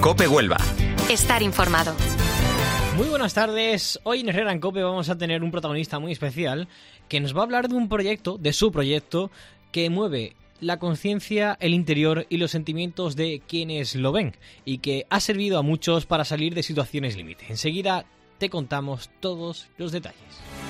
COPE Huelva. Estar informado. Muy buenas tardes. Hoy en Herrera en COPE vamos a tener un protagonista muy especial que nos va a hablar de un proyecto, de su proyecto, que mueve la conciencia, el interior y los sentimientos de quienes lo ven y que ha servido a muchos para salir de situaciones límite. Enseguida te contamos todos los detalles.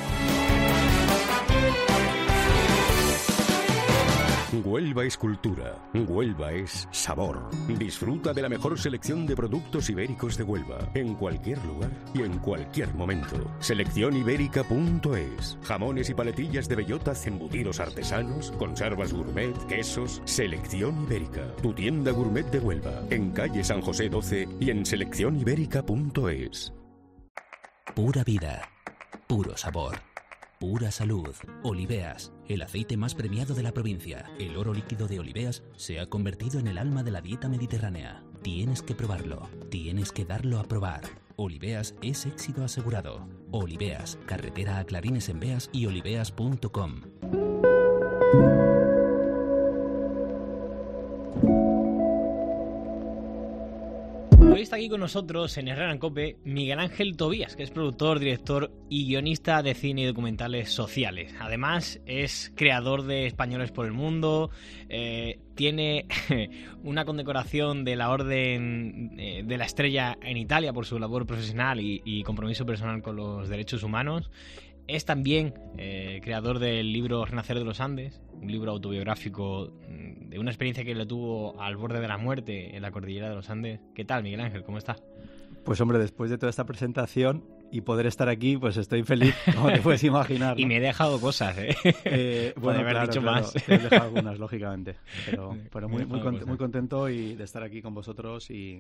Huelva es cultura, Huelva es sabor. Disfruta de la mejor selección de productos ibéricos de Huelva, en cualquier lugar y en cualquier momento. Seleccionibérica.es. Jamones y paletillas de bellotas, embutidos artesanos, conservas gourmet, quesos. Selección Ibérica, tu tienda gourmet de Huelva, en calle San José 12 y en seleccionibérica.es. Pura vida, puro sabor. Pura salud. Oliveas, el aceite más premiado de la provincia. El oro líquido de Oliveas se ha convertido en el alma de la dieta mediterránea. Tienes que probarlo. Tienes que darlo a probar. Oliveas es éxito asegurado. Oliveas, carretera a Clarines en Beas y oliveas.com. Hoy está aquí con nosotros en Herrera en COPE Miguel Ángel Tobías, que es productor, director y guionista de cine y documentales sociales. Además, es creador de Españoles por el Mundo, tiene una condecoración de la Orden de la Estrella en Italia por su labor profesional y compromiso personal con los derechos humanos. Es también creador del libro Renacer de los Andes, un libro autobiográfico de una experiencia que le tuvo al borde de la muerte en la cordillera de los Andes. ¿Qué tal, Miguel Ángel? ¿Cómo está? Pues hombre, después de toda esta presentación y poder estar aquí, pues estoy feliz, como te puedes imaginar, ¿no? Y me he dejado cosas, bueno, haber dicho más. Te he dejado algunas, lógicamente. Pero muy contento de estar aquí con vosotros y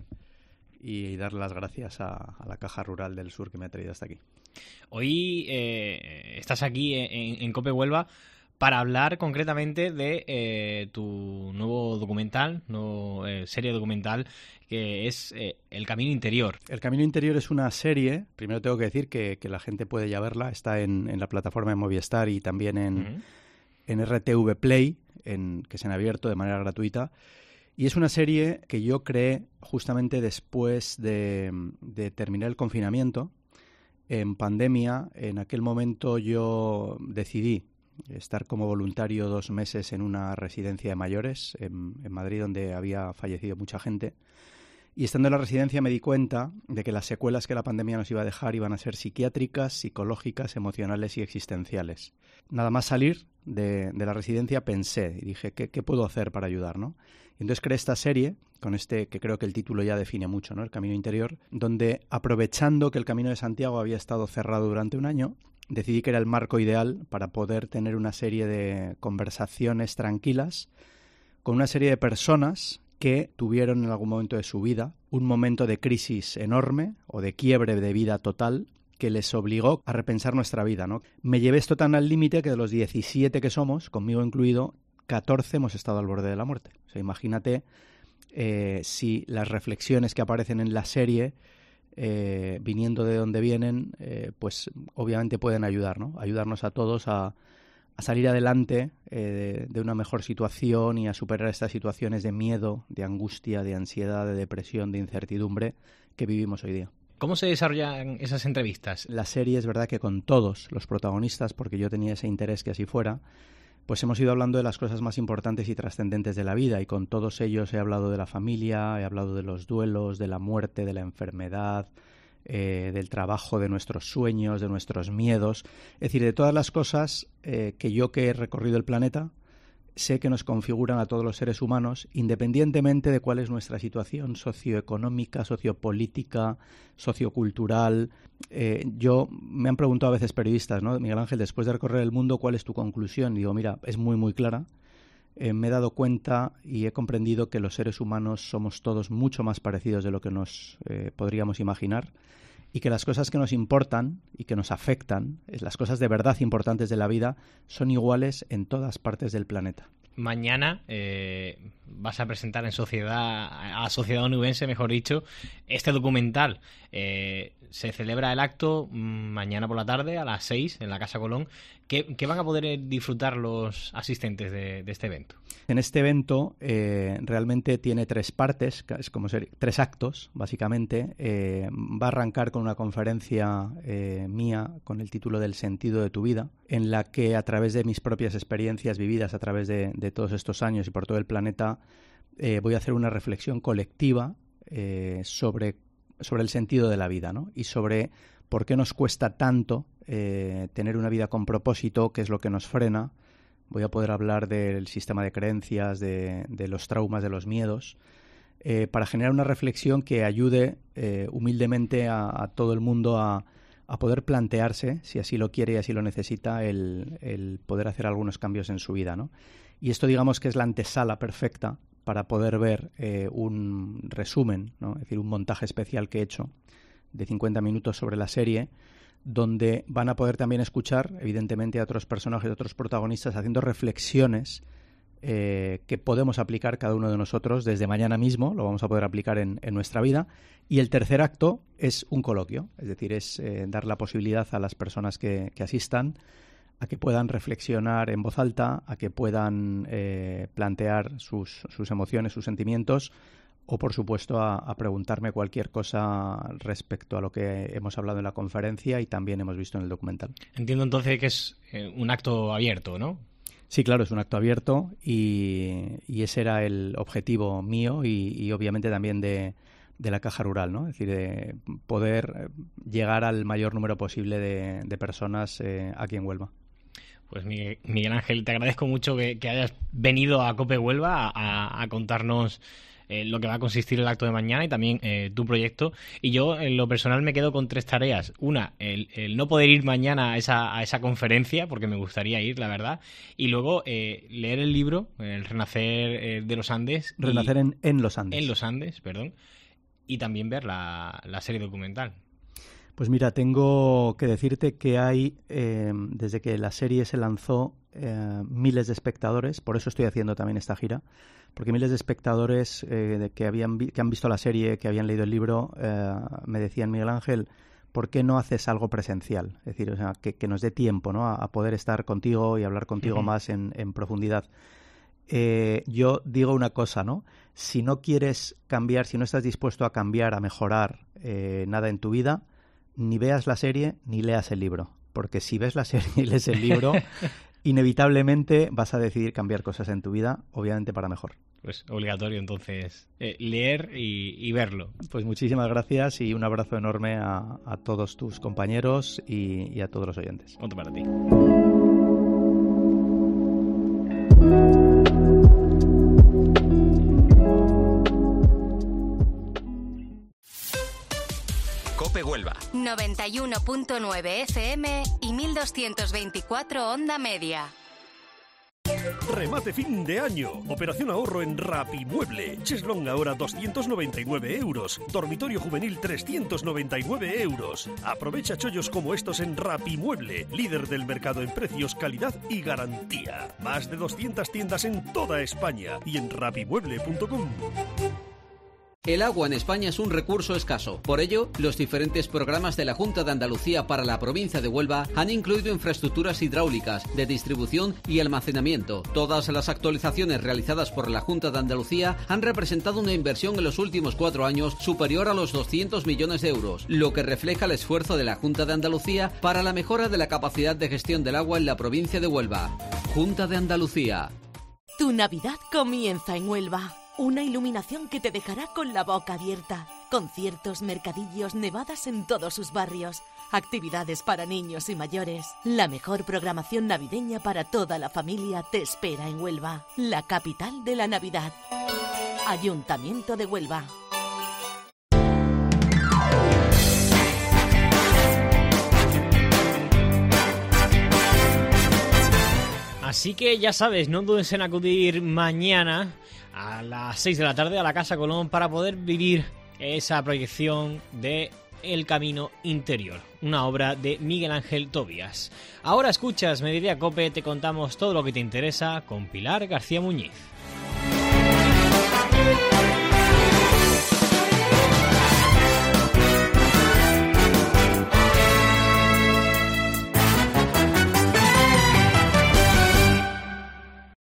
darle las gracias a la Caja Rural del Sur que me ha traído hasta aquí. Hoy estás aquí en COPE Huelva para hablar concretamente de tu nuevo documental, serie documental, que es El Camino Interior. El Camino Interior es una serie, primero tengo que decir que la gente puede ya verla, está en la plataforma de Movistar y también en RTV Play, que es en abierto de manera gratuita. Y es una serie que yo creé justamente después de terminar el confinamiento. En pandemia, en aquel momento yo decidí estar como voluntario 2 meses en una residencia de mayores en Madrid, donde había fallecido mucha gente. Y estando en la residencia me di cuenta de que las secuelas que la pandemia nos iba a dejar iban a ser psiquiátricas, psicológicas, emocionales y existenciales. Nada más salir de la residencia pensé y dije, ¿qué puedo hacer para ayudar, ¿no? Y entonces creé esta serie, con que creo que el título ya define mucho, ¿no? El Camino Interior, donde aprovechando que el Camino de Santiago había estado cerrado durante 1 año, decidí que era el marco ideal para poder tener una serie de conversaciones tranquilas con una serie de personas que tuvieron en algún momento de su vida un momento de crisis enorme o de quiebre de vida total que les obligó a repensar nuestra vida, ¿no? Me llevé esto tan al límite que de los 17 que somos, conmigo incluido, 14 hemos estado al borde de la muerte. O sea, imagínate si las reflexiones que aparecen en la serie, viniendo de donde vienen, pues obviamente pueden ayudar, ¿no? Ayudarnos a todos a salir adelante de una mejor situación y a superar estas situaciones de miedo, de angustia, de ansiedad, de depresión, de incertidumbre que vivimos hoy día. ¿Cómo se desarrollan esas entrevistas? La serie es verdad que con todos los protagonistas, porque yo tenía ese interés que así fuera, pues hemos ido hablando de las cosas más importantes y trascendentes de la vida, y con todos ellos he hablado de la familia, he hablado de los duelos, de la muerte, de la enfermedad, del trabajo, de nuestros sueños, de nuestros miedos, es decir, de todas las cosas que yo, que he recorrido el planeta, sé que nos configuran a todos los seres humanos, independientemente de cuál es nuestra situación socioeconómica, sociopolítica, sociocultural. Me han preguntado a veces periodistas, ¿no? Miguel Ángel, después de recorrer el mundo, ¿cuál es tu conclusión? Y digo, mira, es muy, muy clara. Me he dado cuenta y he comprendido que los seres humanos somos todos mucho más parecidos de lo que nos podríamos imaginar, y que las cosas que nos importan y que nos afectan, las cosas de verdad importantes de la vida, son iguales en todas partes del planeta. Mañana vas a presentar a Sociedad Onubense, mejor dicho, este documental. Se celebra el acto mañana por la tarde a las 6 en la Casa Colón. ¿Qué van a poder disfrutar los asistentes de este evento? En este evento realmente tiene 3 partes, es como 3 actos, básicamente. Va a arrancar con una conferencia mía con el título del sentido de tu vida, en la que a través de mis propias experiencias vividas a través de todos estos años y por todo el planeta, voy a hacer una reflexión colectiva sobre el sentido de la vida, ¿no? Y sobre por qué nos cuesta tanto tener una vida con propósito, qué es lo que nos frena. Voy a poder hablar del sistema de creencias, de los traumas, de los miedos, para generar una reflexión que ayude humildemente a todo el mundo a poder plantearse, si así lo quiere y así lo necesita, el poder hacer algunos cambios en su vida, ¿no? Y esto, digamos, que es la antesala perfecta para poder ver un resumen, ¿no? Es decir, un montaje especial que he hecho de 50 minutos sobre la serie, donde van a poder también escuchar, evidentemente, a otros personajes, a otros protagonistas haciendo reflexiones que podemos aplicar cada uno de nosotros desde mañana mismo, lo vamos a poder aplicar en nuestra vida. Y el tercer acto es un coloquio, es decir, es dar la posibilidad a las personas que asistan a que puedan reflexionar en voz alta, a que puedan plantear sus emociones, sus sentimientos, o, por supuesto, a preguntarme cualquier cosa respecto a lo que hemos hablado en la conferencia y también hemos visto en el documental. Entiendo entonces que es un acto abierto, ¿no? Sí, claro, es un acto abierto y ese era el objetivo mío y obviamente también de la Caja Rural, ¿no? Es decir, de poder llegar al mayor número posible de personas aquí en Huelva. Pues Miguel Ángel, te agradezco mucho que hayas venido a COPE Huelva a contarnos lo que va a consistir el acto de mañana y también tu proyecto. Y yo, en lo personal, me quedo con 3 tareas. Una, el no poder ir mañana a esa conferencia, porque me gustaría ir, la verdad. Y luego, leer el libro, El Renacer de los Andes. Renacer en los Andes. En los Andes, perdón. Y también ver la serie documental. Pues mira, tengo que decirte que hay, desde que la serie se lanzó, miles de espectadores, por eso estoy haciendo también esta gira, porque miles de espectadores que han visto la serie, que habían leído el libro, me decían: Miguel Ángel, ¿por qué no haces algo presencial? Es decir, o sea, que nos dé tiempo, ¿no?, a poder estar contigo y hablar contigo más en profundidad. Yo digo una cosa, ¿no? Si no quieres cambiar, si no estás dispuesto a cambiar, a mejorar nada en tu vida, ni veas la serie ni leas el libro, porque si ves la serie y lees el libro, inevitablemente vas a decidir cambiar cosas en tu vida, obviamente para mejor. Pues obligatorio entonces leer y verlo. Pues muchísimas gracias y un abrazo enorme a todos tus compañeros y a todos los oyentes. Otro para ti. COPE Huelva 91.9 FM y 1224 onda media. Remate fin de año. Operación ahorro en Rapimueble. Cheslong ahora 299 euros. Dormitorio juvenil 399 euros. Aprovecha chollos como estos en Rapimueble, líder del mercado en precios, calidad y garantía. Más de 200 tiendas en toda España y en rapimueble.com. El agua en España es un recurso escaso. Por ello, los diferentes programas de la Junta de Andalucía para la provincia de Huelva han incluido infraestructuras hidráulicas, de distribución y almacenamiento. Todas las actualizaciones realizadas por la Junta de Andalucía han representado una inversión en los últimos 4 años superior a los 200 millones de euros, lo que refleja el esfuerzo de la Junta de Andalucía para la mejora de la capacidad de gestión del agua en la provincia de Huelva. Junta de Andalucía. Tu Navidad comienza en Huelva. Una iluminación que te dejará con la boca abierta. Conciertos, mercadillos, nevadas en todos sus barrios. Actividades para niños y mayores. La mejor programación navideña para toda la familia te espera en Huelva, la capital de la Navidad. Ayuntamiento de Huelva. Así que ya sabes, no dudes en acudir mañana a las 6 de la tarde a la Casa Colón para poder vivir esa proyección de El Camino Interior, una obra de Miguel Ángel Tobías. Ahora escuchas Mediodía Cope, te contamos todo lo que te interesa con Pilar García Muñiz.